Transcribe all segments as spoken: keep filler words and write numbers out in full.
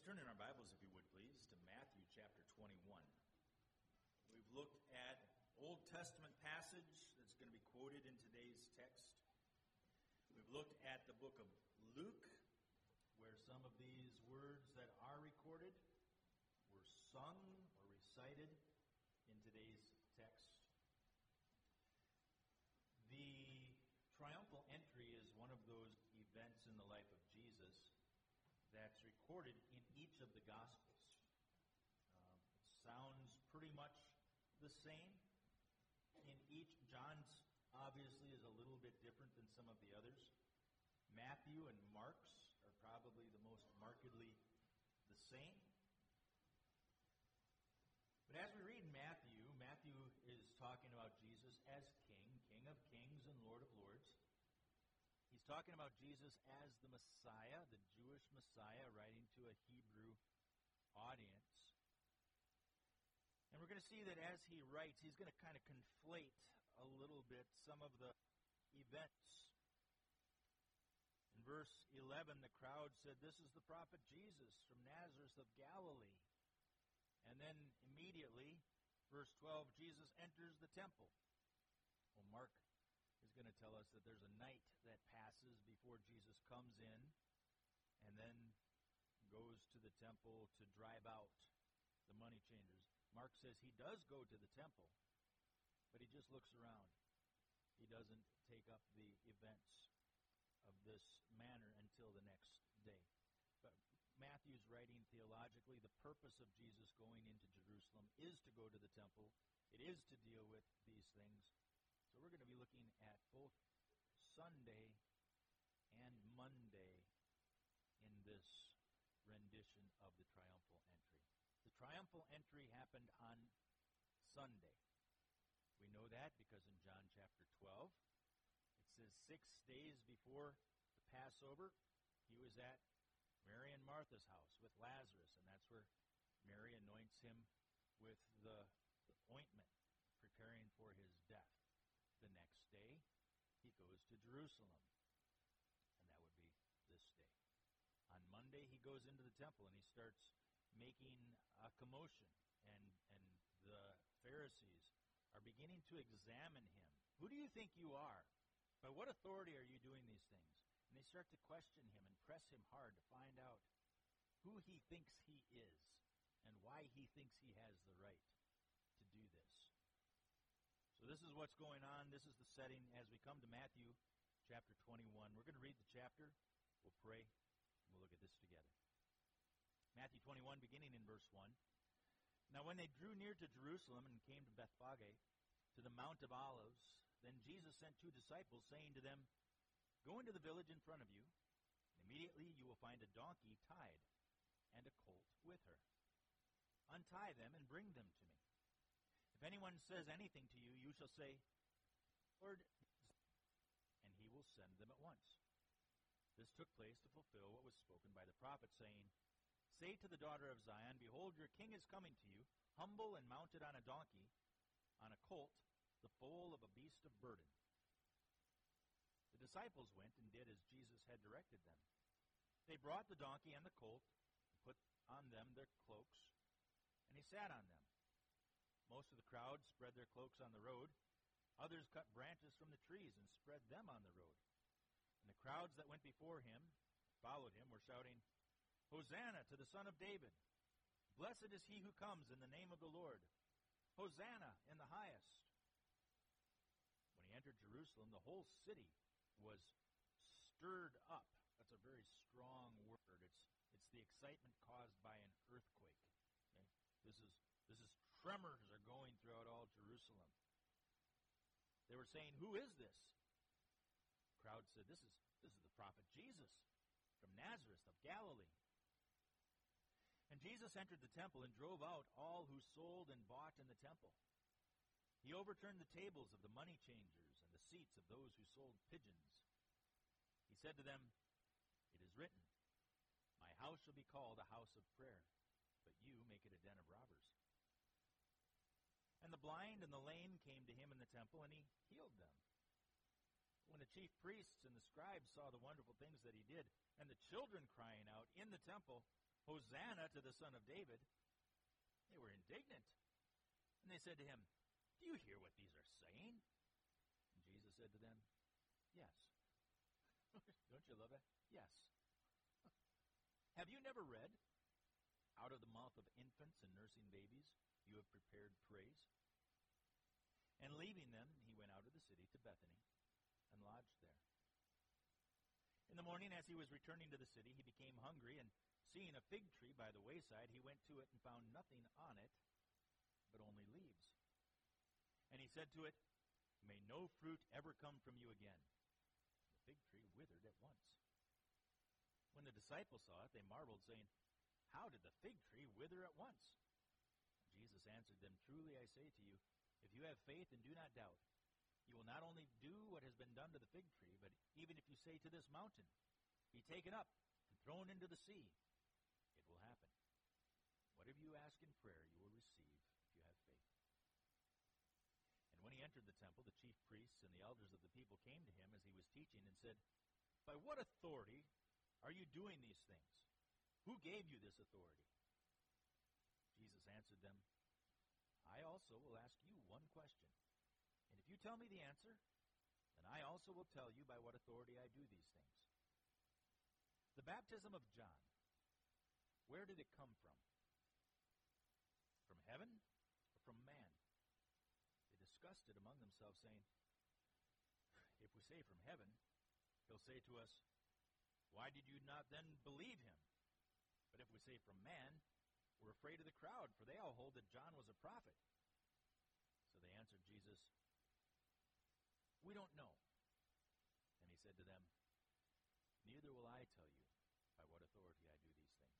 turn in our Bibles, if you would please, to Matthew chapter twenty-one. We've looked at Old Testament passage that's going to be quoted in today's text. We've looked at the book of Luke, where some of these words that are recorded were sung or recited in today's text. The triumphal entry is one of those events in the life of Jesus that's recorded in each of the Gospels. Uh, it sounds pretty much the same in each. John's obviously is a little bit different than some of the others. Matthew and Mark's are probably the most markedly the same. But as we read Matthew, Matthew is talking about Jesus as King, King of Kings and Lord of Lords. He's talking about Jesus as the Messiah, the Jewish Messiah, writing to a Hebrew audience. And we're going to see that as he writes, he's going to kind of conflate a little bit some of the events. In verse eleven, the crowd said, "This is the prophet Jesus from Nazareth of Galilee." And then immediately, verse twelve, Jesus enters the temple. Well, Mark is going to tell us that there's a night that passes before Jesus comes in and then goes to the temple to drive out the money changers. Mark says he does go to the temple, but he just looks around. He doesn't take up the events of this manner until the next day. But Matthew's writing theologically, the purpose of Jesus going into Jerusalem is to go to the temple. It is to deal with these things. So we're going to be looking at both Sunday and Monday in this rendition of the triumphal entry. The triumphal entry happened on Sunday. We know that because in John chapter twelve, it says six days before the Passover, he was at Mary and Martha's house with Lazarus, and that's where Mary anoints him with the, the ointment, preparing for his death. The next day, he goes to Jerusalem, and that would be this day. On Monday, he goes into the temple, and he starts making a commotion, and, and the Pharisees are beginning to examine him. Who do you think you are? By what authority are you doing these things? And they start to question him and press him hard to find out who he thinks he is and why he thinks he has the right to do this. So this is what's going on. This is the setting as we come to Matthew chapter twenty-one. We're going to read the chapter. We'll pray, and we'll look at this together. Matthew twenty-one, beginning in verse one. Now when they drew near to Jerusalem and came to Bethphage, to the Mount of Olives, then Jesus sent two disciples, saying to them, "Go into the village in front of you, and immediately you will find a donkey tied and a colt with her. Untie them and bring them to me. If anyone says anything to you, you shall say, 'Lord,' and he will send them at once." This took place to fulfill what was spoken by the prophet, saying, "Say to the daughter of Zion, Behold, your king is coming to you, humble and mounted on a donkey, on a colt, the foal of a beast of burden." The disciples went and did as Jesus had directed them. They brought the donkey and the colt, and put on them their cloaks, and he sat on them. Most of the crowd spread their cloaks on the road. Others cut branches from the trees and spread them on the road. And the crowds that went before him, followed him, were shouting, "Hosanna to the Son of David! Blessed is he who comes in the name of the Lord! Hosanna in the highest!" When he entered Jerusalem, the whole city was stirred up. That's a very strong word. It's it's the excitement caused by an earthquake. Okay? This is this is tremors are going throughout all Jerusalem. They were saying, "Who is this?" The crowd said, "This is this is the prophet Jesus from Nazareth of Galilee." And Jesus entered the temple and drove out all who sold and bought in the temple. He overturned the tables of the money changers and the seats of those who sold pigeons. He said to them, "It is written, 'My house shall be called a house of prayer,' but you make it a den of robbers." And the blind and the lame came to him in the temple, and he healed them. When the chief priests and the scribes saw the wonderful things that he did, and the children crying out in the temple, Hosanna to the Son of David, they were indignant. And they said to him, do you hear what these are saying? And Jesus said to them, yes. Don't you love it? Yes. Have you never read, out of the mouth of infants and nursing babies, you have prepared praise? And leaving them, he went out of the city to Bethany and lodged there. In the morning, as he was returning to the city, he became hungry, and seeing a fig tree by the wayside, he went to it and found nothing on it but only leaves. And he said to it, may no fruit ever come from you again. The fig tree withered at once. When the disciples saw it, they marveled, saying, how did the fig tree wither at once? Jesus answered them, truly I say to you, if you have faith and do not doubt, you will not only do what has been done to the fig tree, but even if you say to this mountain, be taken up and thrown into the sea, it will happen. Whatever you ask in prayer, you will receive if you have faith. And when he entered the temple, the chief priests and the elders of the people came to him as he was teaching and said, by what authority are you doing these things? Who gave you this authority? Jesus answered them, I also will ask you one question. And if you tell me the answer, then I also will tell you by what authority I do these things. The baptism of John, where did it come from? From heaven or from man? They discussed it among themselves, saying, if we say from heaven, he'll say to us, why did you not then believe him? But if we say from man, we're afraid of the crowd, for they all hold that John was a prophet. So they answered Jesus, we don't know. And he said to them, neither will I tell you by what authority I do these things.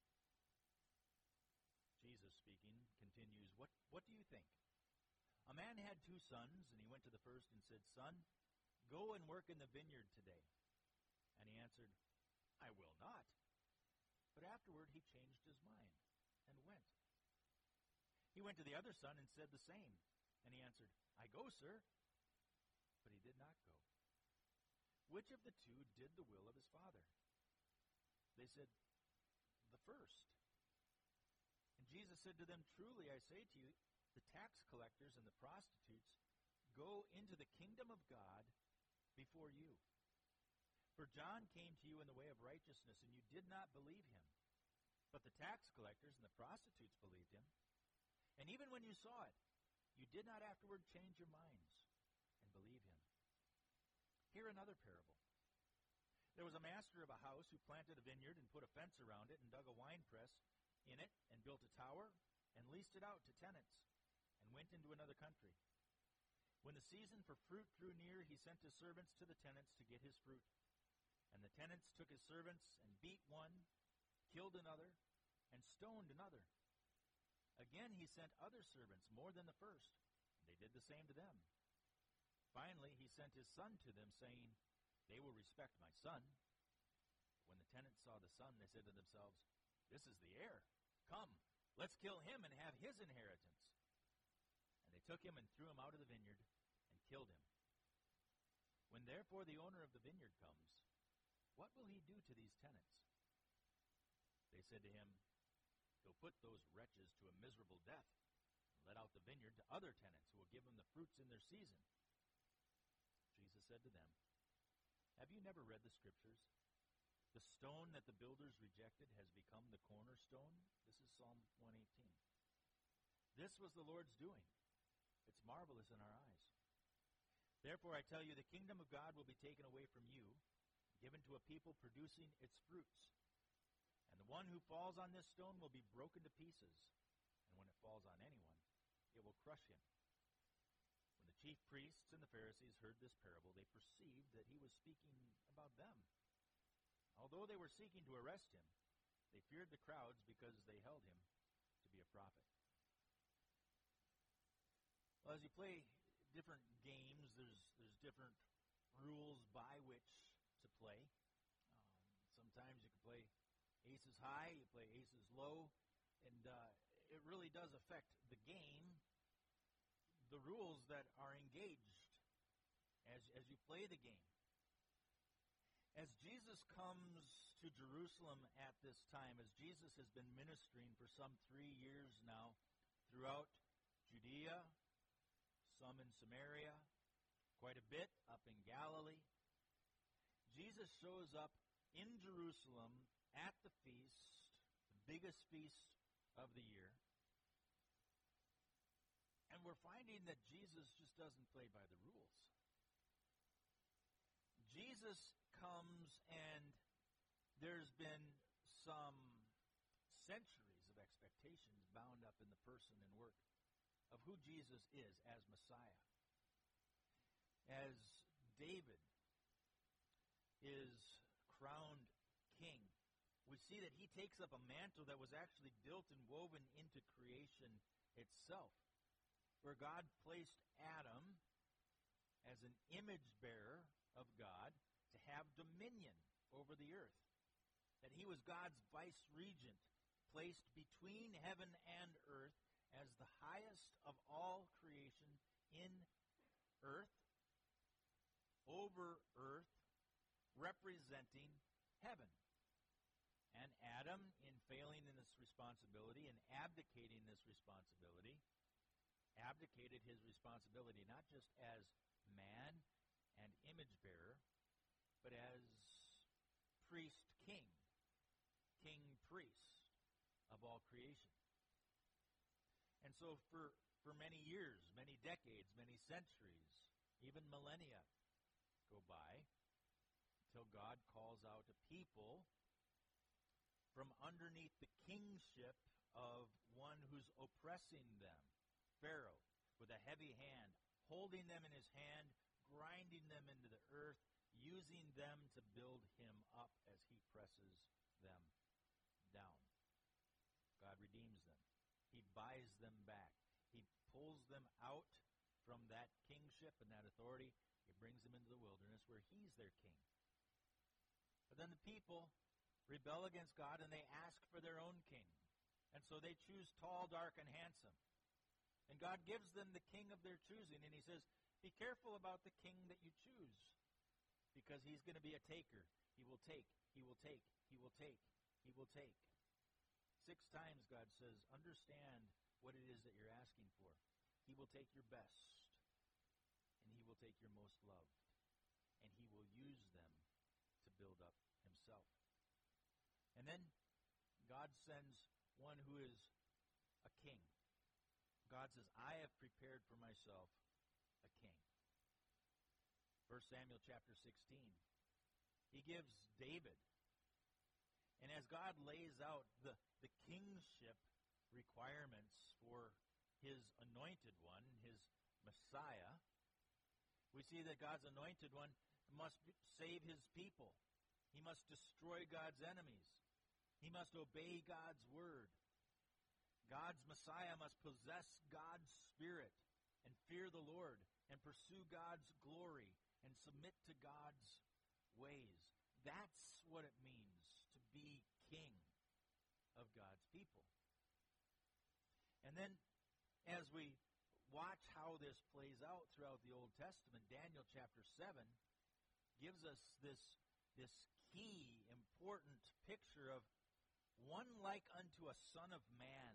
Jesus speaking continues, what, what do you think? A man had two sons, and he went to the first and said, son, go and work in the vineyard today. And he answered, I will not. But afterward he changed his mind and went. He went to the other son and said the same. And he answered, I go, sir. But he did not go. Which of the two did the will of his father? They said, the first. And Jesus said to them, truly I say to you, the tax collectors and the prostitutes go into the kingdom of God before you. For John came to you in the way of righteousness, and you did not believe him. But the tax collectors and the prostitutes believed him. And even when you saw it, you did not afterward change your minds and believe him. Hear another parable. There was a master of a house who planted a vineyard and put a fence around it and dug a winepress in it and built a tower and leased it out to tenants and went into another country. When the season for fruit drew near, he sent his servants to the tenants to get his fruit. And the tenants took his servants and beat one, killed another, and stoned another. Again he sent other servants, more than the first, and they did the same to them. Finally he sent his son to them, saying, they will respect my son. When the tenants saw the son, they said to themselves, this is the heir. Come, let's kill him and have his inheritance. And they took him and threw him out of the vineyard and killed him. When therefore the owner of the vineyard comes, what will he do to these tenants? They said to him, he'll put those wretches to a miserable death and let out the vineyard to other tenants who will give him the fruits in their season. Jesus said to them, have you never read the scriptures? The stone that the builders rejected has become the cornerstone. This is Psalm one eighteen. This was the Lord's doing. It's marvelous in our eyes. Therefore I tell you, the kingdom of God will be taken away from you, given to a people producing its fruits. And the one who falls on this stone will be broken to pieces, and when it falls on anyone, it will crush him. When the chief priests and the Pharisees heard this parable, they perceived that he was speaking about them. Although they were seeking to arrest him, they feared the crowds because they held him to be a prophet. Well, as you play different games, there's there's different rules by which to play. Um, sometimes you can play aces high, you play aces low, and uh, it really does affect the game, the rules that are engaged as, as you play the game. As Jesus comes to Jerusalem at this time, as Jesus has been ministering for some three years now throughout Judea, some in Samaria, quite a bit up in Galilee. Jesus shows up in Jerusalem at the feast, the biggest feast of the year. And we're finding that Jesus just doesn't play by the rules. Jesus comes, and there's been some centuries of expectations bound up in the person and work of who Jesus is as Messiah. As David is crowned king, we see that he takes up a mantle that was actually built and woven into creation itself, where God placed Adam as an image bearer of God to have dominion over the earth. That he was God's vice regent, placed between heaven and earth as the highest of all creation in earth, over earth, representing heaven. And Adam, in failing in this responsibility and abdicating this responsibility, abdicated his responsibility not just as man and image bearer, but as priest king, king priest of all creation. And so for, for many years, many decades, many centuries, even millennia go by until God calls out a people from underneath the kingship of one who's oppressing them, Pharaoh, with a heavy hand, holding them in his hand, grinding them into the earth, using them to build him up as he presses them down. God redeems them. He buys them back. He pulls them out from that kingship and that authority. He brings them into the wilderness where he's their king. But then the people rebel against God and they ask for their own king. And so they choose tall, dark, and handsome. And God gives them the king of their choosing, and he says, be careful about the king that you choose, because he's going to be a taker. He will take, he will take, he will take, he will take. Six times God says, understand what it is that you're asking for. He will take your best, and he will take your most loved, and he will use them to build up himself. And then God sends one who is a king. God says, I have prepared for myself a king. First Samuel chapter sixteen. He gives David. And as God lays out the, the kingship requirements for his anointed one, his Messiah, we see that God's anointed one must save his people. He must destroy God's enemies. He must obey God's word. God's Messiah must possess God's Spirit and fear the Lord and pursue God's glory and submit to God's ways. That's what it means to be king of God's people. And then as we watch how this plays out throughout the Old Testament, Daniel chapter seven gives us this, this key, important picture of one like unto a son of man,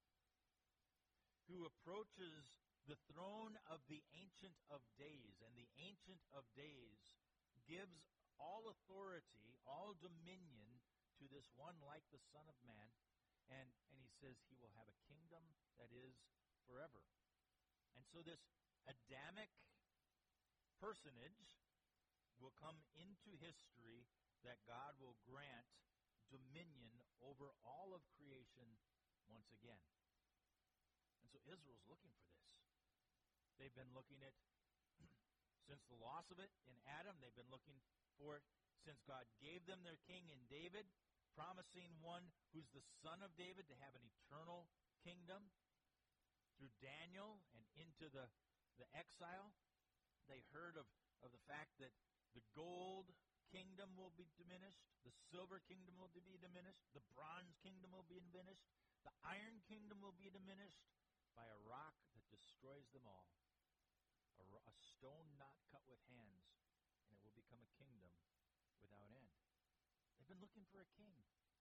who approaches the throne of the Ancient of Days. And the Ancient of Days gives all authority, all dominion to this one like the Son of Man. And, and he says he will have a kingdom that is forever. And so this Adamic personage will come into history that God will grant dominion over all of creation once again. And so Israel's looking for this. They've been looking at, since the loss of it in Adam, they've been looking for it since God gave them their king in David, promising one who's the son of David to have an eternal kingdom. Through Daniel and into the, the exile, they heard of, of the fact that the gold kingdom will be diminished, the silver kingdom will be diminished, the bronze kingdom will be diminished, the iron kingdom will be diminished, by a rock that destroys them all. A, ro- a stone not cut with hands, and it will become a kingdom without end. They've been looking for a king.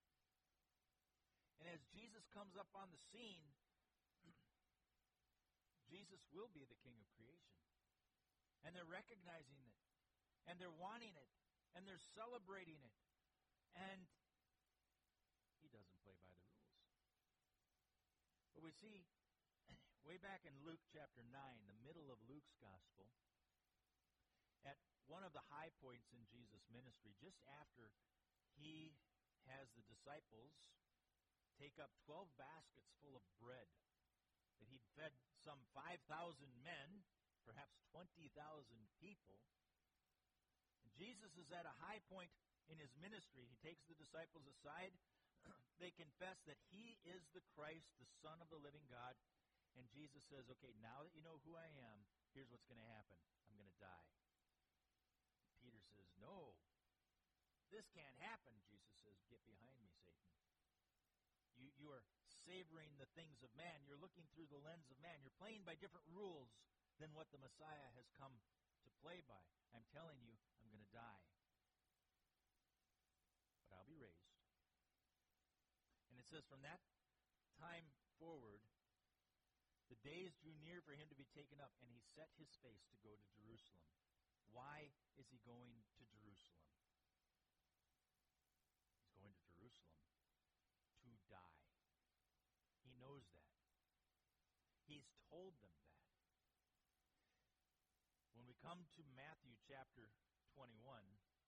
And as Jesus comes up on the scene, Jesus will be the king of creation. And they're recognizing it. And they're wanting it. And they're celebrating it. And he doesn't play by the rules. But we see, way back in Luke chapter nine, the middle of Luke's gospel, at one of the high points in Jesus' ministry, just after he has the disciples take up twelve baskets full of bread that he'd fed some five thousand men, perhaps twenty thousand people. And Jesus is at a high point in his ministry. He takes the disciples aside. They confess that he is the Christ, the Son of the living God. And Jesus says, okay, now that you know who I am, here's what's going to happen. I'm going to die. Peter says, no, this can't happen. Jesus says, get behind me, Satan. You, you are savoring the things of man. You're looking through the lens of man. You're playing by different rules than what the Messiah has come to play by. I'm telling you, I'm going to die. But I'll be raised. And it says, from that time forward, the days drew near for him to be taken up, and he set his face to go to Jerusalem. Why is he going to Jerusalem? He's going to Jerusalem to die. He knows that. He's told them that. When we come to Matthew chapter twenty-one,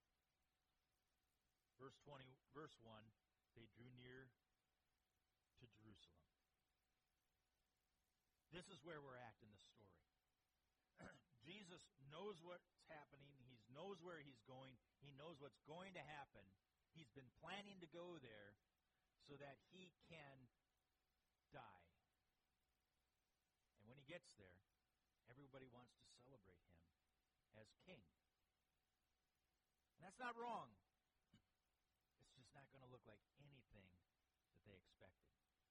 verse twenty, verse one, they drew near to Jerusalem. This is where we're at in the story. Jesus knows what's happening. He knows where he's going. He knows what's going to happen. He's been planning to go there so that he can die. And when he gets there, everybody wants to celebrate him as king. And that's not wrong. It's just not going to look like anything that they expected.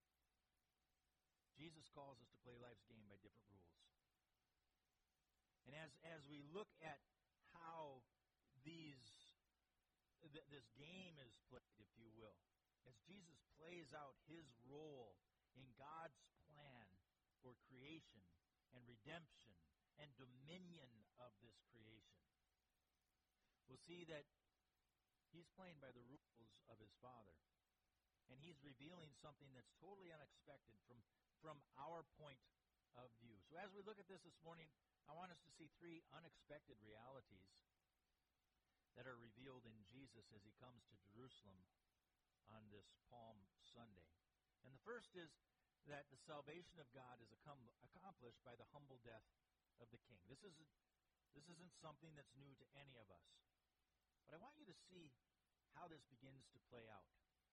Jesus calls us to play life's game by different rules. And as as we look at how these th- this game is played, if you will, as Jesus plays out his role in God's plan for creation and redemption and dominion of this creation, we'll see that he's playing by the rules of his Father. And he's revealing something that's totally unexpected from, from our point of view. So as we look at this this morning, I want us to see three unexpected realities that are revealed in Jesus as he comes to Jerusalem on this Palm Sunday. And the first is that the salvation of God is accomplished by the humble death of the king. This isn't, this isn't something that's new to any of us. But I want you to see how this begins to play out.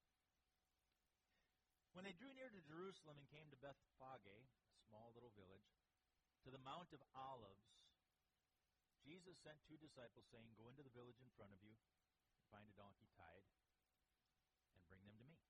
When they drew near to Jerusalem and came to Bethphage, a small little village, to the Mount of Olives, Jesus sent two disciples, saying, go into the village in front of you, and find a donkey tied, and bring them to me.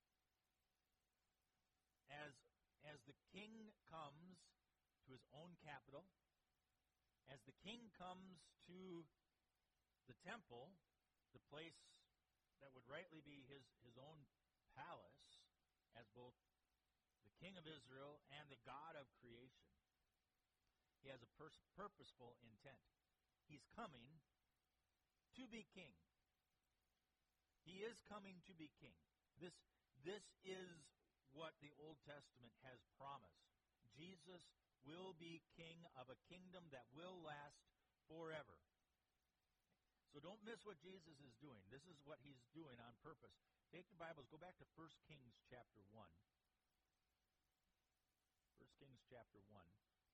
As, as the king comes to his own capital, as the king comes to the temple, the place that would rightly be his, his own palace, as both the king of Israel and the God of creation, he has a pers- purposeful intent. He's coming to be king. He is coming to be king. This, this is what the Old Testament has promised. Jesus will be king of a kingdom that will last forever. So don't miss what Jesus is doing. This is what he's doing on purpose. Take your Bibles, go back to First Kings chapter one. First Kings chapter one.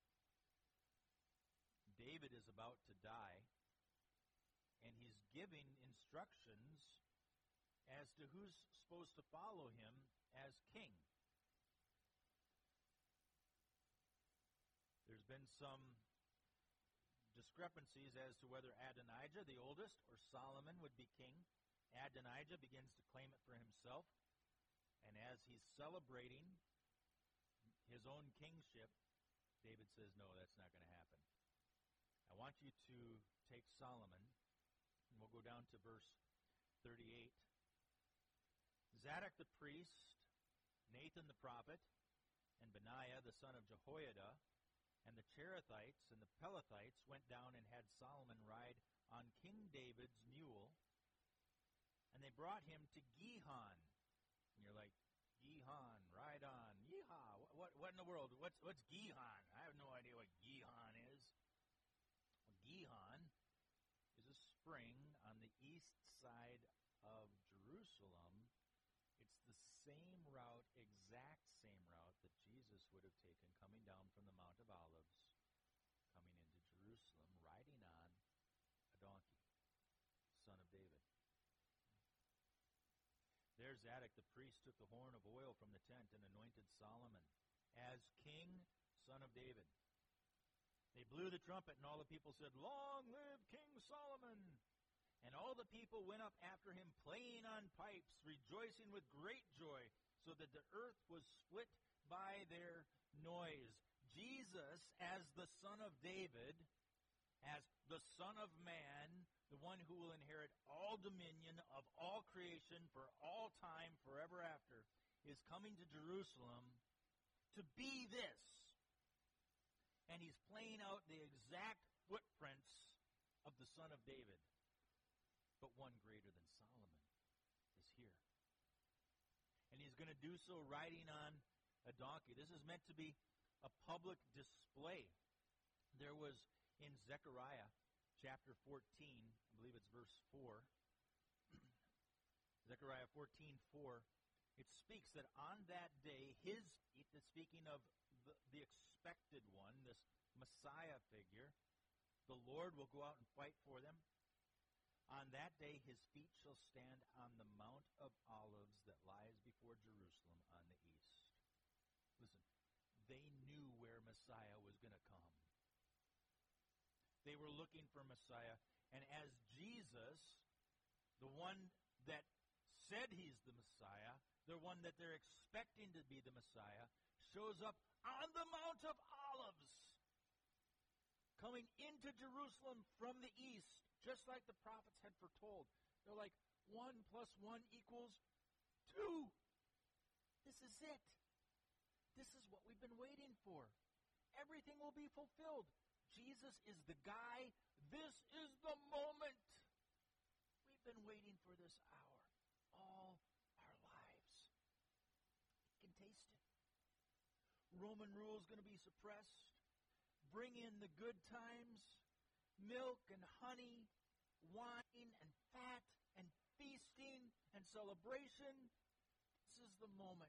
David is about to die, and he's giving instructions as to who's supposed to follow him as king. There's been some discrepancies as to whether Adonijah, the oldest, or Solomon would be king. Adonijah begins to claim it for himself, and as he's celebrating his own kingship, David says, no, that's not going to happen. I want you to take Solomon, and we'll go down to verse thirty-eight Zadok the priest, Nathan the prophet, and Benaiah the son of Jehoiada, and the Cherethites and the Pelethites went down and had Solomon ride on King David's mule, and they brought him to Gihon. And you're like, Gihon, ride on, yeehaw, what, what, what in the world, what's, what's Gihon? I have no idea what Gihon is. Well, Gihon is a spring on the east side of Jerusalem. It's the same route, exact same route that Jesus would have taken coming down from the Mount of Olives, coming into Jerusalem, riding on a donkey, son of David. There Zadok the priest took the horn of oil from the tent and anointed Solomon as king, son of David. They blew the trumpet, and all the people said, "Long live King Solomon!" And all the people went up after him, playing on pipes, rejoicing with great joy, so that the earth was split by their noise. Jesus, as the Son of David, as the Son of Man, the one who will inherit all dominion of all creation for all time, forever after, is coming to Jerusalem to be this. And he's playing out the exact footprints of the Son of David. But one greater than Solomon is here. And he's going to do so riding on a donkey. This is meant to be a public display. There was in Zechariah chapter fourteen, I believe it's verse four, Zechariah fourteen four, it speaks that on that day, his, it's speaking of the, the expected one, this Messiah figure, the Lord will go out and fight for them. On that day, his feet shall stand on the Mount of Olives that lies before Jerusalem on the east. Listen, they knew where Messiah was going to come. They were looking for Messiah. And as Jesus, the one that said he's the Messiah, the one that they're expecting to be the Messiah, shows up on the Mount of Olives, coming into Jerusalem from the east, just like the prophets had foretold. They're like, one plus one equals two. This is it. This is what we've been waiting for. Everything will be fulfilled. Jesus is the guy. This is the moment. We've been waiting for this hour all our lives. You can taste it. Roman rule is going to be suppressed. Bring in the good times. Milk and honey, wine and fat and feasting and celebration. This is the moment.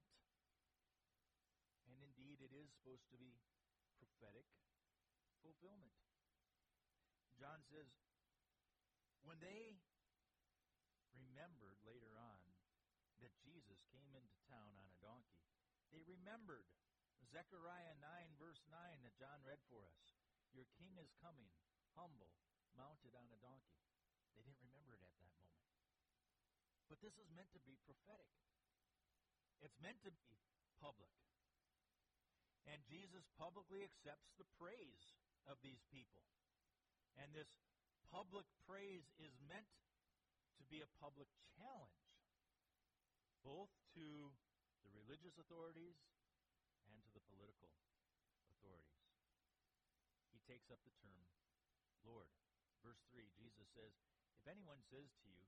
And indeed, it is supposed to be prophetic fulfillment. John says, when they remembered later on that Jesus came into town on a donkey, they remembered Zechariah nine, verse nine that John read for us. Your king is coming, humble, mounted on a donkey. They didn't remember it at that moment. But this is meant to be prophetic. It's meant to be public. And Jesus publicly accepts the praise of these people. And this public praise is meant to be a public challenge, both to the religious authorities and to the political authorities. He takes up the term Lord. Verse three, Jesus says, if anyone says to you,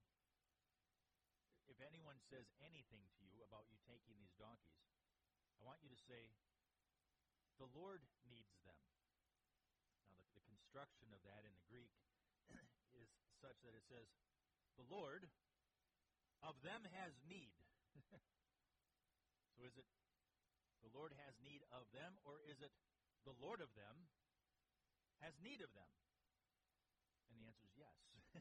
if anyone says anything to you about you taking these donkeys, I want you to say, the Lord needs them. Now, the, the construction of that in the Greek is such that it says, the Lord of them has need. So is it the Lord has need of them, or is it the Lord of them has need of them? And the answer is yes.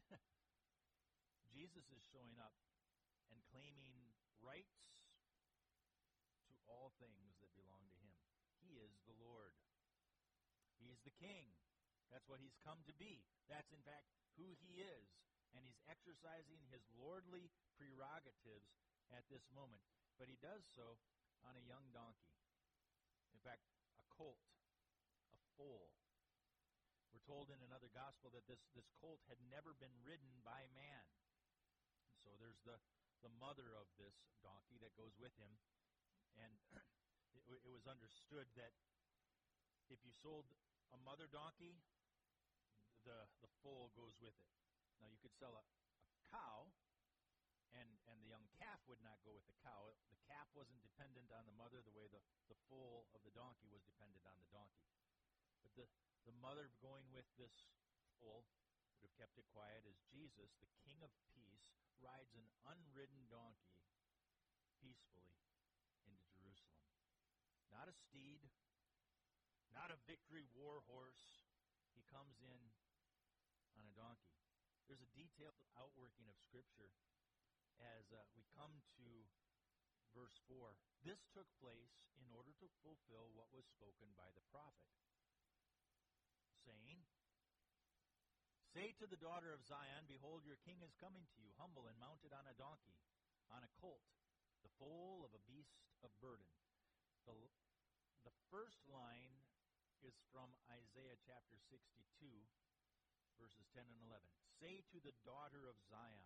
Jesus is showing up and claiming rights to all things that belong to him. He is the Lord. He is the King. That's what he's come to be. That's, in fact, who he is. And he's exercising his lordly prerogatives at this moment. But he does so on a young donkey. In fact, a colt, a foal. We're told in another gospel that this, this colt had never been ridden by man. And so there's the, the mother of this donkey that goes with him. And it, it was understood that if you sold a mother donkey, the the foal goes with it. Now you could sell a, a cow, and and the young calf would not go with the cow. The calf wasn't dependent on the mother the way the, the foal of the donkey was dependent on the donkey. But the, the mother going with this foal would have kept it quiet as Jesus, the King of Peace, rides an unridden donkey peacefully into Jerusalem. Not a steed, not a victory war horse. He comes in on a donkey. There's a detailed outworking of Scripture as uh, we come to verse four. This took place in order to fulfill what was spoken by the prophet, saying, "Say to the daughter of Zion, behold, your king is coming to you, humble and mounted on a donkey, on a colt, the foal of a beast of burden." The, the first line is from Isaiah chapter sixty-two, verses ten and eleven. Say to the daughter of Zion.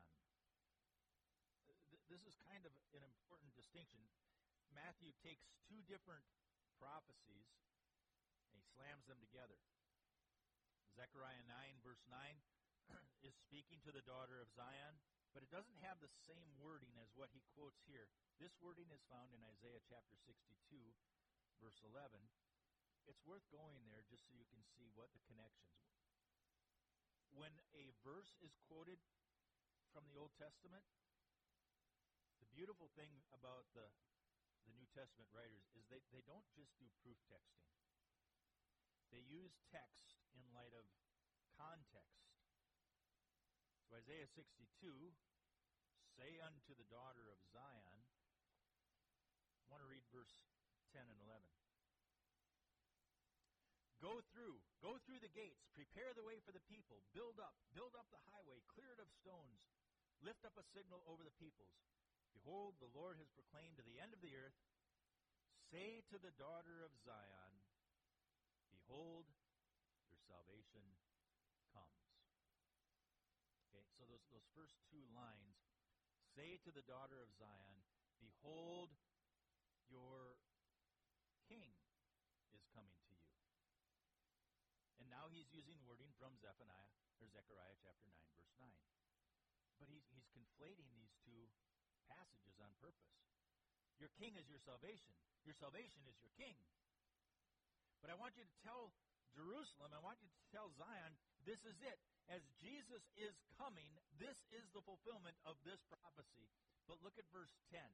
This is kind of an important distinction. Matthew takes two different prophecies and he slams them together. Zechariah nine, verse nine, is speaking to the daughter of Zion, but it doesn't have the same wording as what he quotes here. This wording is found in Isaiah chapter sixty-two, verse eleven. It's worth going there just so you can see what the connections were. When a verse is quoted from the Old Testament, the beautiful thing about the, the New Testament writers is they, they don't just do proof texting. They use text in light of context. So Isaiah sixty-two, say unto the daughter of Zion. I want to read verse ten and eleven. Go through, go through the gates, prepare the way for the people, build up, build up the highway, clear it of stones, lift up a signal over the peoples. Behold, the Lord has proclaimed to the end of the earth, say to the daughter of Zion, behold, your salvation comes. Okay, so those, those first two lines, say to the daughter of Zion, behold, your king is coming to you. And now he's using wording from Zephaniah, or Zechariah chapter nine, verse nine. But he's, he's conflating these two passages on purpose. Your king is your salvation. Your salvation is your king. But I want you to tell Jerusalem, I want you to tell Zion, this is it. As Jesus is coming, this is the fulfillment of this prophecy. But look at verse ten.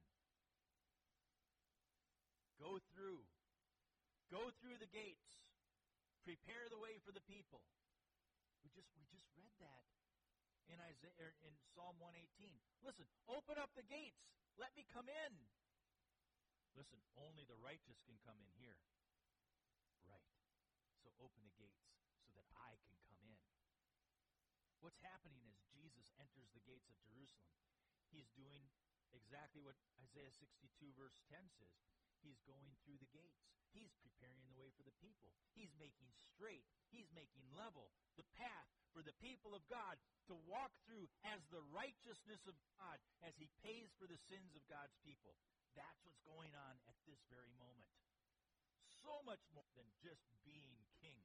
Go through. Go through the gates. Prepare the way for the people. We just we just read that in Isaiah in Psalm one eighteen. Listen, open up the gates. Let me come in. Listen, only the righteous can come in here. Right. So open the gates so that I can come in. What's happening as Jesus enters the gates of Jerusalem? He's doing exactly what Isaiah sixty-two verse ten says. He's going through the gates. He's preparing the way for the people. He's making straight. He's making level the path for the people of God to walk through as the righteousness of God as he pays for the sins of God's people. That's what's going on at this very moment. So much more than just being king.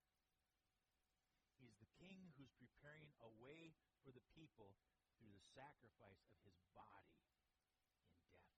He's the king who's preparing a way for the people through the sacrifice of his body in death.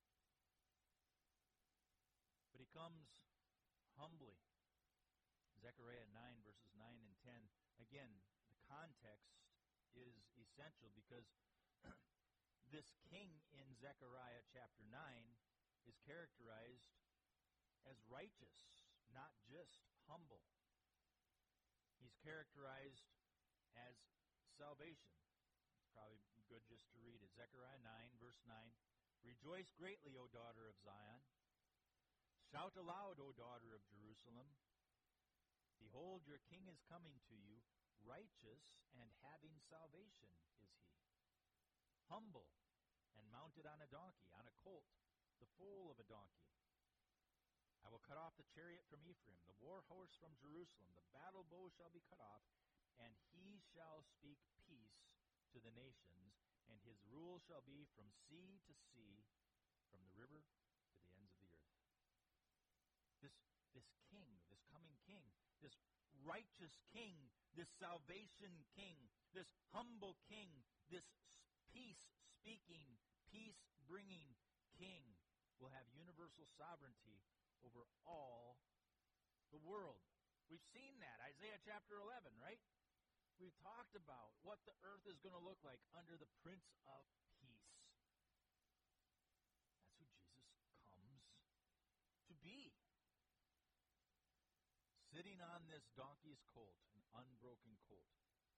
But he comes humbly. Zechariah nine, verses nine and ten. Again, the context is essential because this king in Zechariah chapter nine is characterized as righteous, not just humble. He's characterized as salvation. It's probably good just to read it. Zechariah nine, verse nine. Rejoice greatly, O daughter of Zion. Shout aloud, O daughter of Jerusalem. Behold, your king is coming to you. Righteous and having salvation is he. Humble and mounted on a donkey, on a colt, the foal of a donkey. I will cut off the chariot from Ephraim, the war horse from Jerusalem. The battle bow shall be cut off, and he shall speak peace to the nations, and his rule shall be from sea to sea, from the river to the ends of the earth. This, this king, this coming king, this righteous king, this salvation king, this humble king, this peace-speaking, peace-bringing king will have universal sovereignty over all the world. We've seen that, Isaiah chapter eleven, right? We've talked about what the earth is going to look like under the Prince of Peace. That's who Jesus comes to be. Sitting on this donkey's colt, an unbroken colt.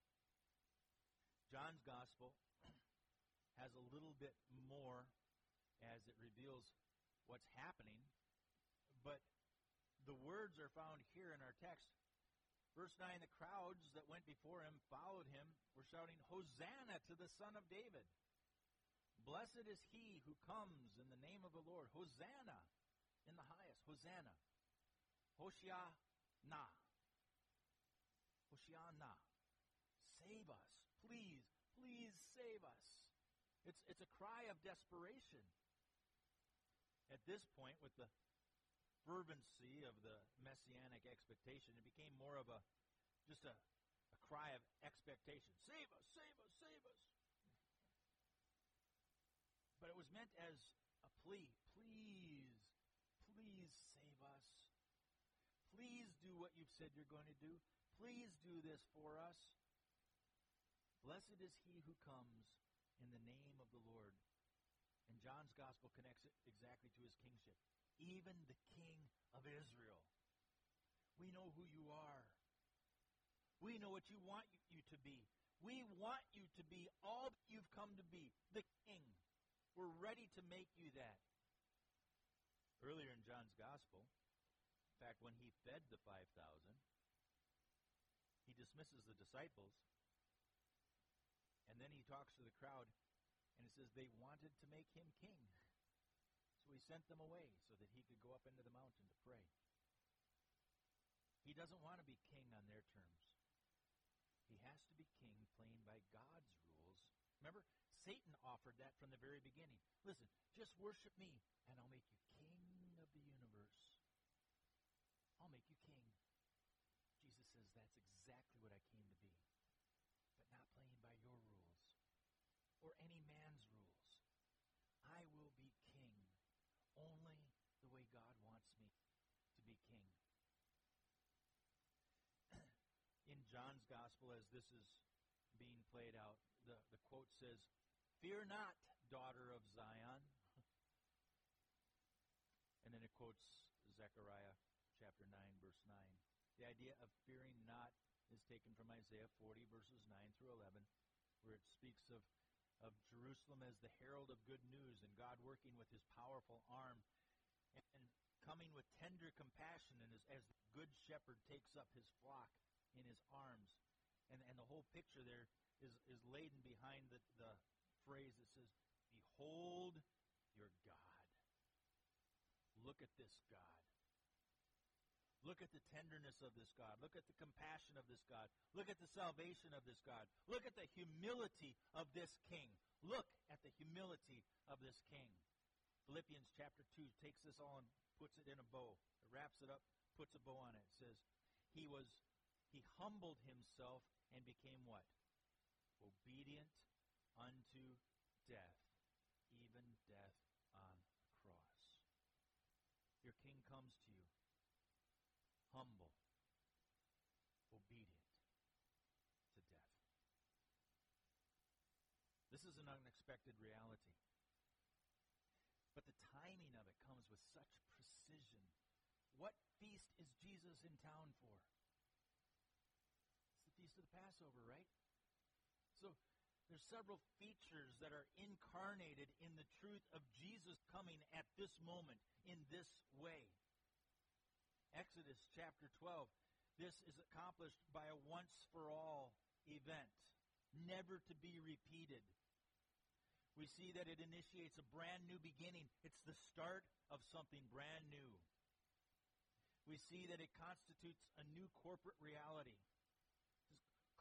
John's gospel has a little bit more as it reveals what's happening, but the words are found here in our text. Verse nine, the crowds that went before him followed him were shouting, Hosanna to the Son of David. Blessed is he who comes in the name of the Lord. Hosanna in the highest. Hosanna. Hoshiana. Hoshiana. Save us. Please, please save us. It's, it's a cry of desperation. At this point, with the fervency of the messianic expectation, it became more of a just a, a cry of expectation. Save us, save us, save us. But it was meant as a plea. Please, please save us. Please do what you've said you're going to do. Please do this for us. Blessed is he who comes in the name of the Lord. And John's gospel connects it exactly to his kingship. Even the King of Israel. We know who you are. We know what you want you to be. We want you to be all that you've come to be, the King. We're ready to make you that. Earlier in John's gospel, in fact, when he fed the five thousand, he dismisses the disciples, and then he talks to the crowd, and it says they wanted to make him king. So he sent them away so that he could go up into the mountain to pray. He doesn't want to be king on their terms. He has to be king playing by God's rules. Remember, Satan offered that from the very beginning. Listen, just worship me, and I'll make you king of the universe. I'll make you king. Jesus says that's exactly what I came to be, but not playing by your rules or any man's rules. I will be king only the way God wants me to be king. In John's gospel, as this is being played out, the, the quote says, "Fear not, daughter of Zion." And then it quotes Zechariah chapter nine, verse nine. The idea of fearing not is taken from Isaiah forty, verses nine through eleven, where it speaks of, of Jerusalem as the herald of good news and God working with his powerful arm and, and coming with tender compassion, and as, as the good shepherd takes up his flock in his arms. And, and the whole picture there is, is laden behind the, the phrase that says, "Behold your God." Look at this God. Look at the tenderness of this God. Look at the compassion of this God. Look at the salvation of this God. Look at the humility of this king. Look at the humility of this king. Philippians chapter two takes this all and puts it in a bow. It wraps it up, puts a bow on it. It says, he was, he humbled himself and became what? Obedient unto death, even death on the cross. Your king comes to you. Humble, obedient to death. This is an unexpected reality. But the timing of it comes with such precision. What feast is Jesus in town for? It's the Feast of the Passover, right? So there's several features that are incarnated in the truth of Jesus coming at this moment in this way. Exodus chapter twelve, this is accomplished by a once-for-all event, never to be repeated. We see that it initiates a brand new beginning. It's the start of something brand new. We see that it constitutes a new corporate reality.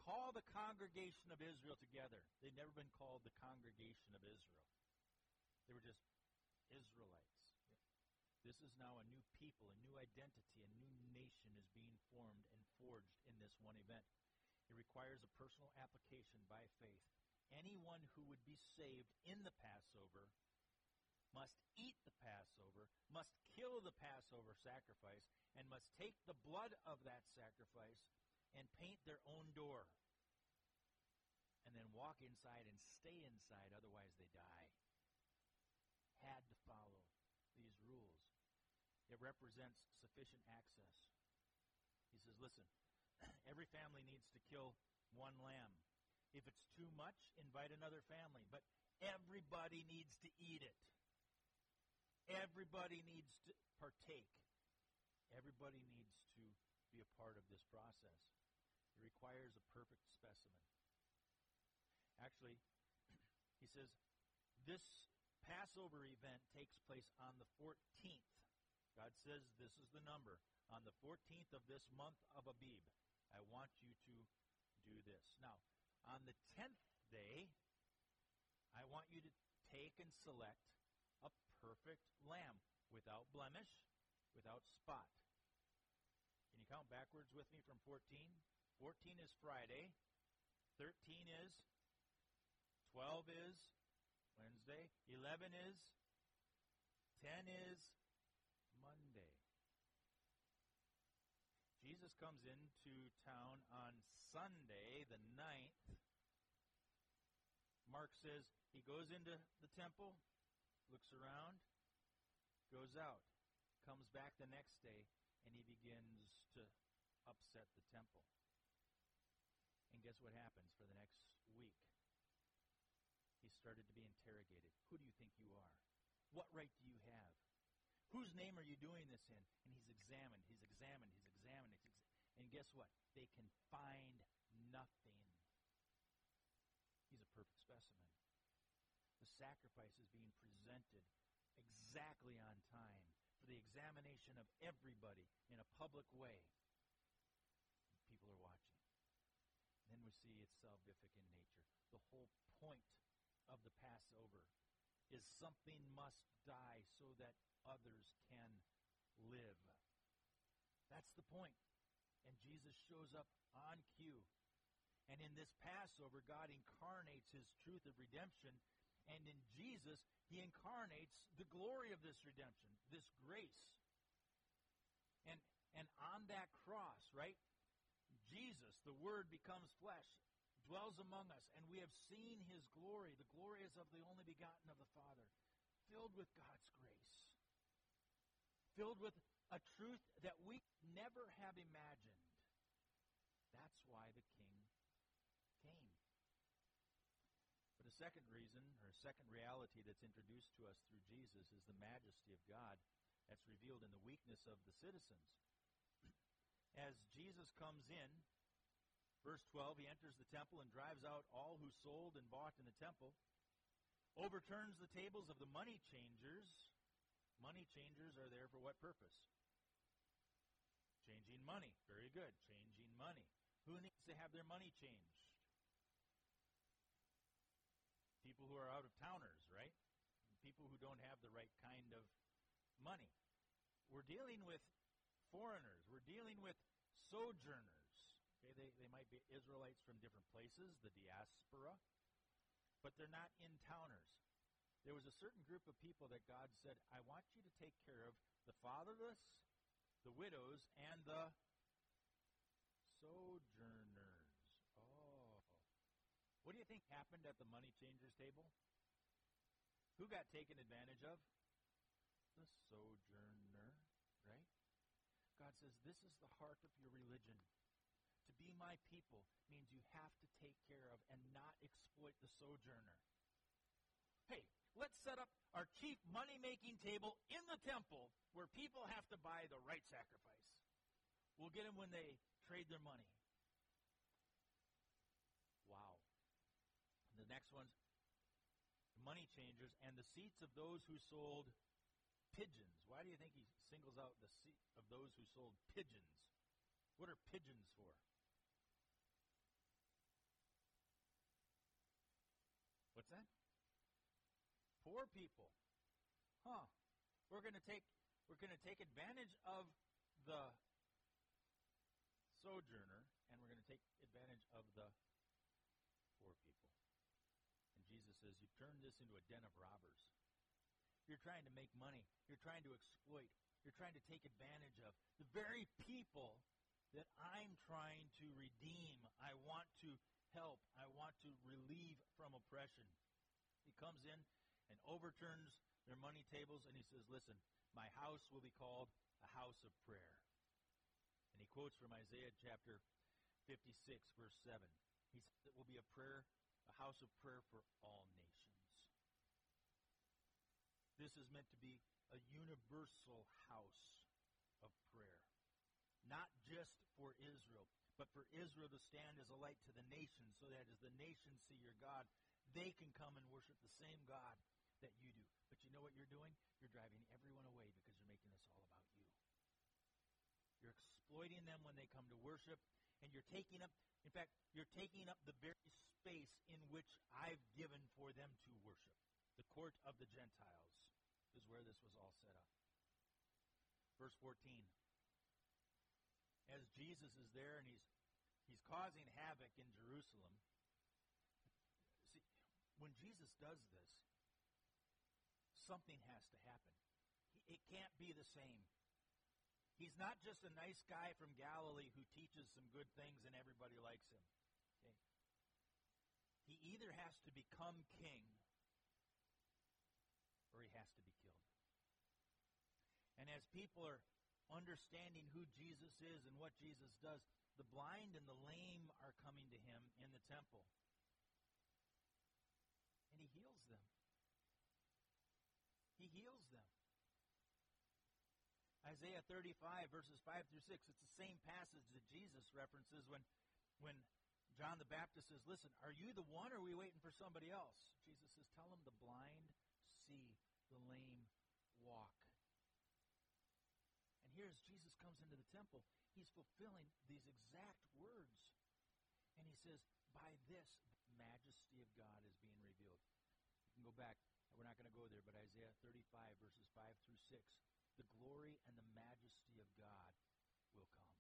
call the congregation of Israel together. They'd never been called the congregation of Israel. They were just Israelites. This is now a new people, a new identity, a new nation is being formed and forged in this one event. It requires a personal application by faith. Anyone who would be saved in the Passover must eat the Passover, must kill the Passover sacrifice, and must take the blood of that sacrifice and paint their own door. And then walk inside and stay inside, otherwise they die. Had to follow these rules. It represents sufficient access. He says, listen, every family needs to kill one lamb. If it's too much, invite another family. But everybody needs to eat it. Everybody needs to partake. Everybody needs to be a part of this process. It requires a perfect specimen. Actually, he says, this Passover event takes place on the fourteenth. God says this is the number. On the fourteenth of this month of Abib, I want you to do this. Now, on the tenth day, I want you to take and select a perfect lamb without blemish, without spot. Can you count backwards with me from fourteen? fourteen is Friday. thirteen is. twelve is Wednesday. eleven is. ten is Monday. Jesus comes into town on Sunday, the ninth. Mark says he goes into the temple, looks around, goes out, comes back the next day, and he begins to upset the temple. And guess what happens for the next week? He started to be interrogated. Who do you think you are? What right do you have? Whose name are you doing this in? And he's examined, he's examined, he's examined. He's ex- and guess what? They can find nothing. He's a perfect specimen. The sacrifice is being presented exactly on time for the examination of everybody in a public way. People are watching. And then we see it's salvific in nature. The whole point of the Passover is something must die so that others can live. That's the point. And Jesus shows up on cue. And in this Passover, God incarnates his truth of redemption. And in Jesus, he incarnates the glory of this redemption, this grace. And, and on that cross, right, Jesus, the Word becomes flesh, dwells among us, and we have seen his glory. The glory is of the only begotten of the Father, filled with God's grace, filled with a truth that we never have imagined. That's why the King came. But a second reason, or a second reality that's introduced to us through Jesus is the majesty of God that's revealed in the weakness of the citizens. As Jesus comes in, verse twelve, he enters the temple and drives out all who sold and bought in the temple, overturns the tables of the money changers. Money changers are there for what purpose? Changing money. Very good. Changing money. Who needs to have their money changed? People who are out-of-towners, right? People who don't have the right kind of money. We're dealing with foreigners. We're dealing with sojourners. Okay, they, they might be Israelites from different places, the diaspora, but they're not in-towners. There was a certain group of people that God said, I want you to take care of the fatherless, the widows, and the sojourners. Oh. What do you think happened at the money changers table? Who got taken advantage of? The sojourner, right? God says, this is the heart of your religion. To be my people means you have to take care of and not exploit the sojourner. Hey, let's set up our chief money-making table in the temple where people have to buy the right sacrifice. We'll get them when they trade their money. Wow. And the next one's money changers and the seats of those who sold pigeons. Why do you think he singles out the seat of those who sold pigeons? What are pigeons for? poor people. Huh. We're going to take we're going to take advantage of the sojourner, and we're going to take advantage of the poor people. And Jesus says, you've turned this into a den of robbers. You're trying to make money. You're trying to exploit. You're trying to take advantage of the very people that I'm trying to redeem. I want to help. I want to relieve from oppression. He comes in and overturns their money tables, and he says, listen, my house will be called a house of prayer. And he quotes from Isaiah chapter fifty-six, verse seven. He says it will be a prayer, a house of prayer for all nations. This is meant to be a universal house of prayer. Not just for Israel, but for Israel to stand as a light to the nations, so that as the nations see your God, they can come and worship the same God that you do. But you know what you're doing? You're driving everyone away because you're making this all about you. You're exploiting them when they come to worship, and you're taking up, in fact, you're taking up the very space in which I've given for them to worship. The court of the Gentiles is where this was all set up. Verse fourteen. As Jesus is there and he's he's causing havoc in Jerusalem. See, when Jesus does this, something has to happen. It can't be the same. He's not just a nice guy from Galilee who teaches some good things and everybody likes him. Okay? He either has to become king or he has to be killed. And as people are understanding who Jesus is and what Jesus does, the blind and the lame are coming to him in the temple. And he heals them. He heals them. Isaiah thirty-five, verses five through six, it's the same passage that Jesus references when, when John the Baptist says, listen, are you the one or are we waiting for somebody else? Jesus says, tell them the blind see, the lame walk. And here as Jesus comes into the temple, he's fulfilling these exact words. And he says, by this, the majesty of God is being revealed. You can go back. We're not going to go there, but Isaiah thirty-five, verses five through six. The glory and the majesty of God will come.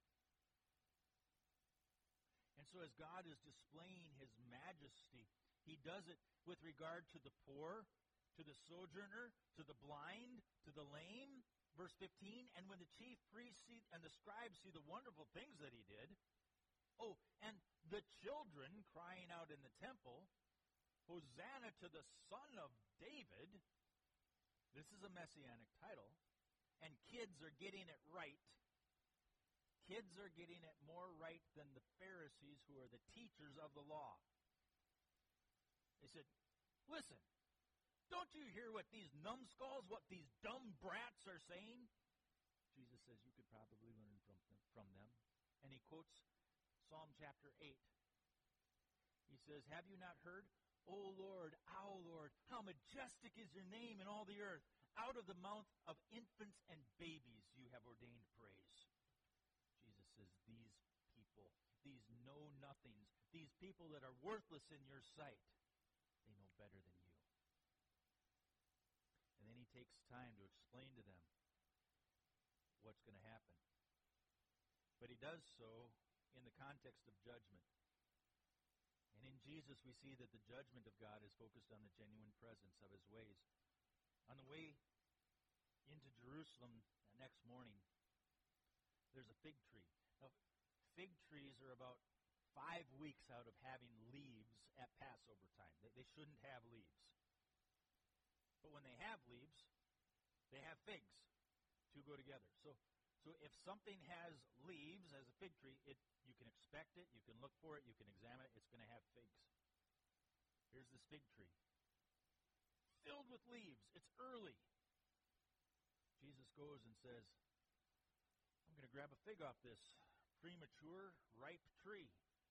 And so as God is displaying his majesty, he does it with regard to the poor, to the sojourner, to the blind, to the lame. Verse fifteen, and when the chief priests see, and the scribes see the wonderful things that he did, oh, and the children crying out in the temple, Hosanna to the Son of David. This is a messianic title. And kids are getting it right. Kids are getting it more right than the Pharisees, who are the teachers of the law. They said, listen, don't you hear what these numbskulls, what these dumb brats are saying? Jesus says you could probably learn from them. From them. And he quotes Psalm chapter eight. He says, have you not heard? O Lord, our Lord, how majestic is your name in all the earth. Out of the mouth of infants and babies you have ordained praise. Jesus says, these people, these know-nothings, these people that are worthless in your sight, they know better than you. And then he takes time to explain to them what's going to happen. But he does so in the context of judgment. And in Jesus we see that the judgment of God is focused on the genuine presence of his ways. On the way into Jerusalem the next morning, there's a fig tree. Now, fig trees are about five weeks out of having leaves at Passover time. They, they shouldn't have leaves. But when they have leaves, they have figs. Two go together. So, so if something has leaves as a fig tree, it you can expect it, you can look for it, you can examine it, it's going to have figs. Here's this fig tree. Filled with leaves. It's early. Jesus goes and says, I'm going to grab a fig off this premature, ripe tree.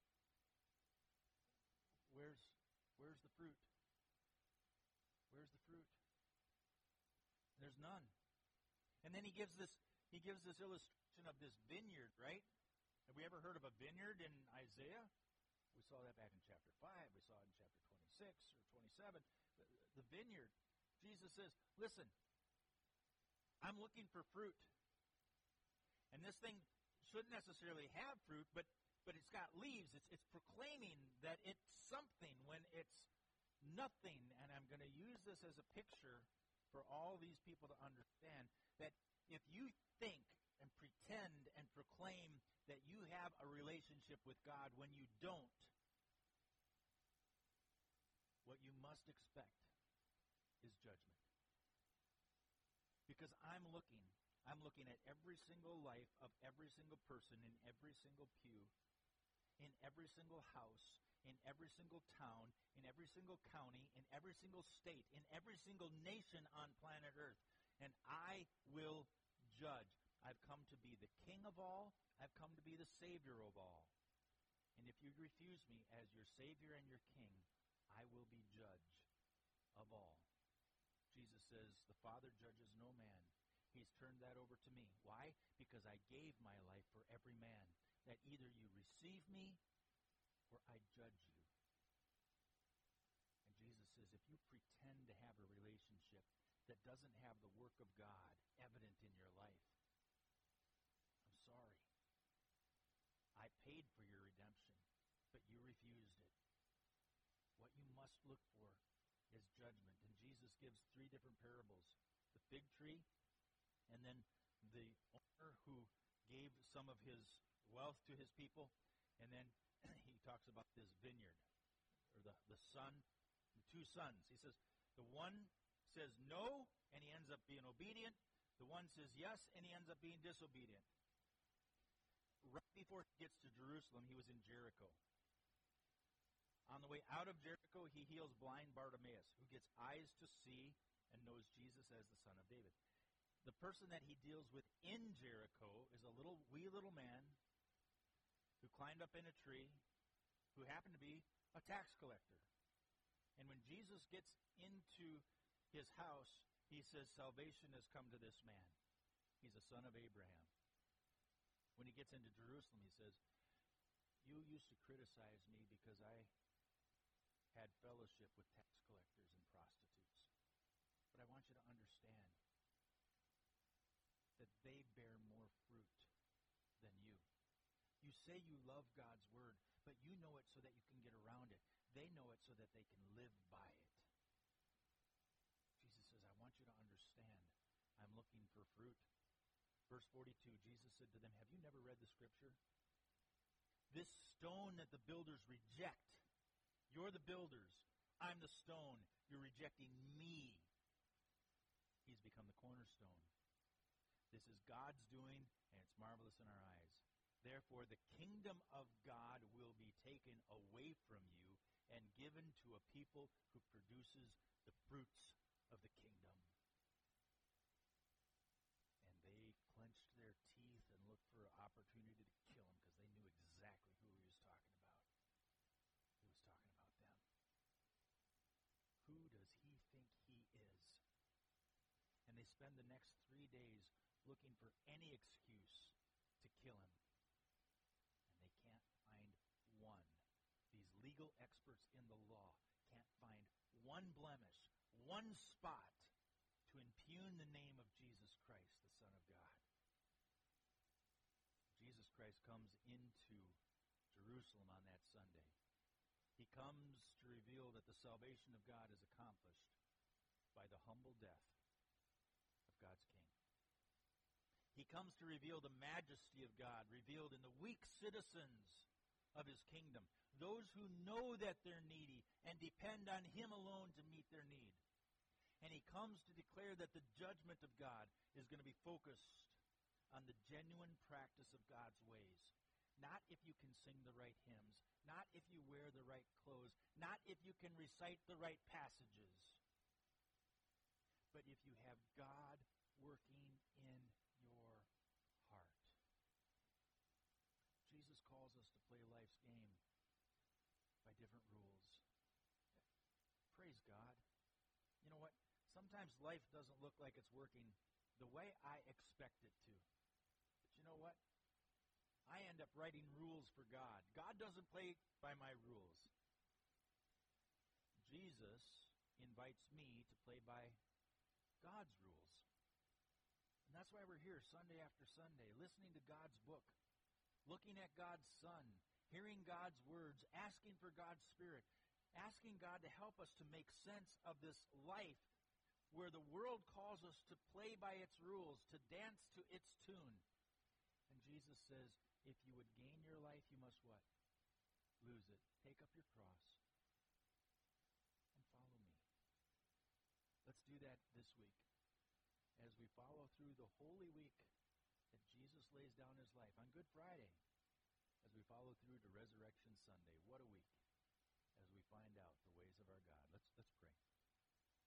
Where's, where's the fruit? Where's the fruit? There's none. And then he gives this, he gives this illustration of this vineyard, right? Have we ever heard of a vineyard in Isaiah? We saw that back in chapter five. We saw it in chapter twenty-six or twenty-seven. The, the vineyard. Jesus says, listen, I'm looking for fruit. And this thing shouldn't necessarily have fruit, but, but it's got leaves. It's, it's proclaiming that it's something when it's nothing. And I'm going to use this as a picture for all these people to understand that if you think and pretend and proclaim that you have a relationship with God when you don't, what you must expect is judgment. Because I'm looking, I'm looking at every single life of every single person in every single pew, in every single house, in every single town, in every single county, in every single state, in every single nation on planet Earth. And I will judge. I've come to be the King of all. I've come to be the Savior of all. And if you refuse me as your Savior and your King, I will be judge of all. Jesus says, the Father judges no man. He's turned that over to me. Why? Because I gave my life for every man, that either you receive me or I judge you. And Jesus says, if you pretend to have a relationship that doesn't have the work of God evident in your life, I'm sorry. I paid for your redemption, but you refused it. What you must look for is judgment. And Jesus gives three different parables. The fig tree, and then the owner who gave some of his wealth to his people, and then he talks about this vineyard, or the, the son, the two sons. He says, the one says no, and he ends up being obedient. The one says yes, and he ends up being disobedient. Right before he gets to Jerusalem, he was in Jericho. On the way out of Jericho, he heals blind Bartimaeus, who gets eyes to see and knows Jesus as the Son of David. The person that he deals with in Jericho is a little wee little man who climbed up in a tree, who happened to be a tax collector. And when Jesus gets into his house, he says, salvation has come to this man. He's a son of Abraham. When he gets into Jerusalem, he says, you used to criticize me because I had fellowship with tax collectors and prostitutes. But I want you to understand that they bear more fruit than you. You say you love God's word, but you know it so that you can get around it. They know it so that they can live by it. Jesus says, I want you to understand, I'm looking for fruit. Verse forty-two, Jesus said to them, have you never read the scripture? This stone that the builders reject, you're the builders, I'm the stone, you're rejecting me. He's become the cornerstone. This is God's doing, and it's marvelous in our eyes. Therefore, the kingdom of God will be taken away from you and given to a people who produces the fruits of the kingdom. And they clenched their teeth and looked for an opportunity to kill him because they knew exactly who he was talking about. He was talking about them. Who does he think he is? And they spend the next three days looking for any excuse to kill him. And they can't find one. These legal experts in the law can't find one blemish, one spot to impugn the name of Jesus Christ, the Son of God. Jesus Christ comes into Jerusalem on that Sunday. He comes to reveal that the salvation of God is accomplished by the humble death of God's King. He comes to reveal the majesty of God, revealed in the weak citizens of his kingdom, those who know that they're needy and depend on him alone to meet their need. And he comes to declare that the judgment of God is going to be focused on the genuine practice of God's ways. Not if you can sing the right hymns, not if you wear the right clothes, not if you can recite the right passages, but if you have God working in your heart. Jesus calls us to play life's game by different rules. Praise God. You know what? Sometimes life doesn't look like it's working the way I expect it to. But you know what? I end up writing rules for God. God doesn't play by my rules. Jesus invites me to play by God's rules. And that's why we're here Sunday after Sunday, listening to God's book, looking at God's Son, hearing God's words, asking for God's Spirit, asking God to help us to make sense of this life where the world calls us to play by its rules, to dance to its tune. And Jesus says, if you would gain your life, you must what? Lose it. Take up your cross and follow me. Let's do that this week as we follow through the Holy Week that Jesus lays down his life on Good Friday, as we follow through to Resurrection Sunday. What a week as we find out the ways of our God. Let's, let's pray.